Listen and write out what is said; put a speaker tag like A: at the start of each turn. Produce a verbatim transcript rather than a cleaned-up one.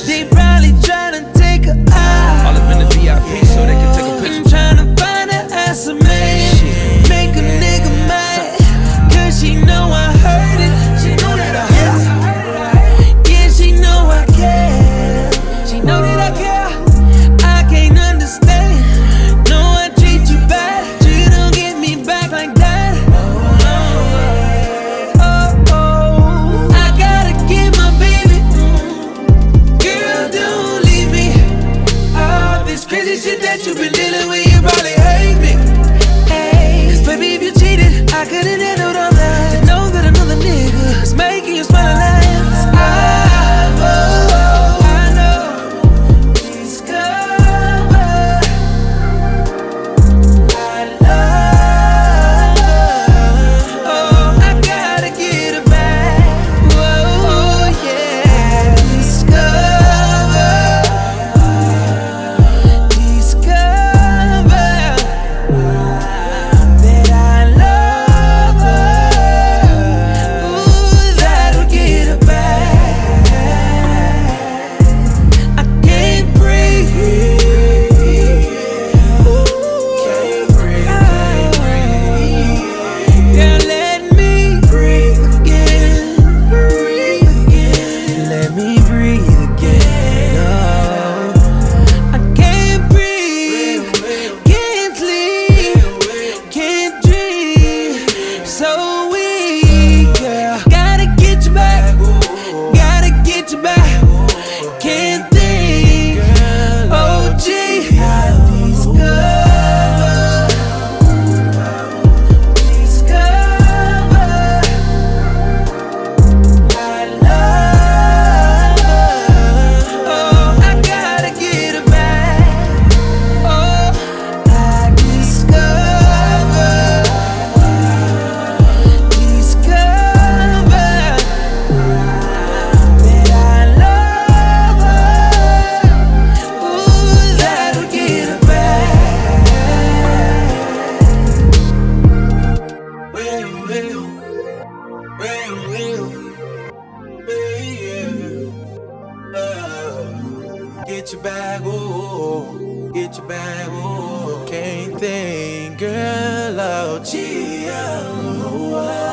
A: They probably tryna take her out.
B: All up in the V I P so they can take a picture.
A: I'm tryna find her ass a man, make a nigga mad, cause she know I heard it. She know that I heard it. Yeah, she know I care. She know that I care. I can't understand. No, I treat you bad. You don't get me back like that. Oh, oh, I gotta get my baby. Girl, don't leave me. All this crazy shit that you been dealing with, you probably hate me. Hey, cause baby, if you cheated, I couldn't handle all that. To know that another nigga is making you smile alive. I, oh, I know. Discover I love her. Oh, I gotta get her back. Whoa, yeah. Discover, discover that I love her. Ooh, that'll get her back. I can't breathe. Can't breathe, can't breathe. Girl, let me breathe again. Breathe again. Let me breathe again. Oh, I can't breathe. Can't sleep. Can't dream. So weak, girl. Gotta get you back. Gotta get you back. Can't think. Oh, gee. I discover. Discover. I love her. Oh, I gotta get her back. Oh, I discover. Discover that I love her. Ooh, that'll get her back. Will, will, will, will, will, uh, get your bag, oh, get your bag, oh. Can't think, girl, oh, gee, oh, oh.